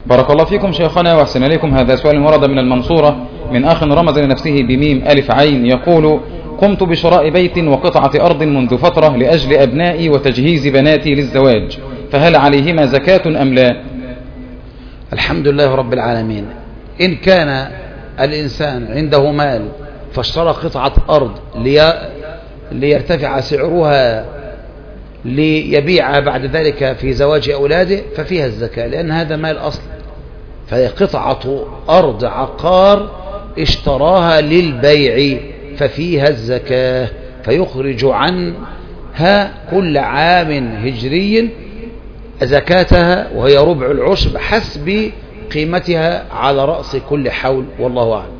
بارك الله فيكم شيخنا وأحسن إليكم. هذا سؤال ورد من المنصورة من أخ رمز لنفسه بميم ألف عين، يقول: قمت بشراء بيت وقطعة أرض منذ فترة لأجل أبنائي وتجهيز بناتي للزواج، فهل عليهما زكاة أم لا؟ الحمد لله رب العالمين. إن كان الإنسان عنده مال فاشترى قطعة أرض ليرتفع سعرها ليبيعها بعد ذلك في زواج أولاده ففيها الزكاة، لأن هذا مال أصل، فهي قطعة أرض عقار اشتراها للبيع ففيها الزكاة، فيخرج عنها كل عام هجري زكاتها، وهي ربع العشر حسب قيمتها على رأس كل حول، والله أعلم.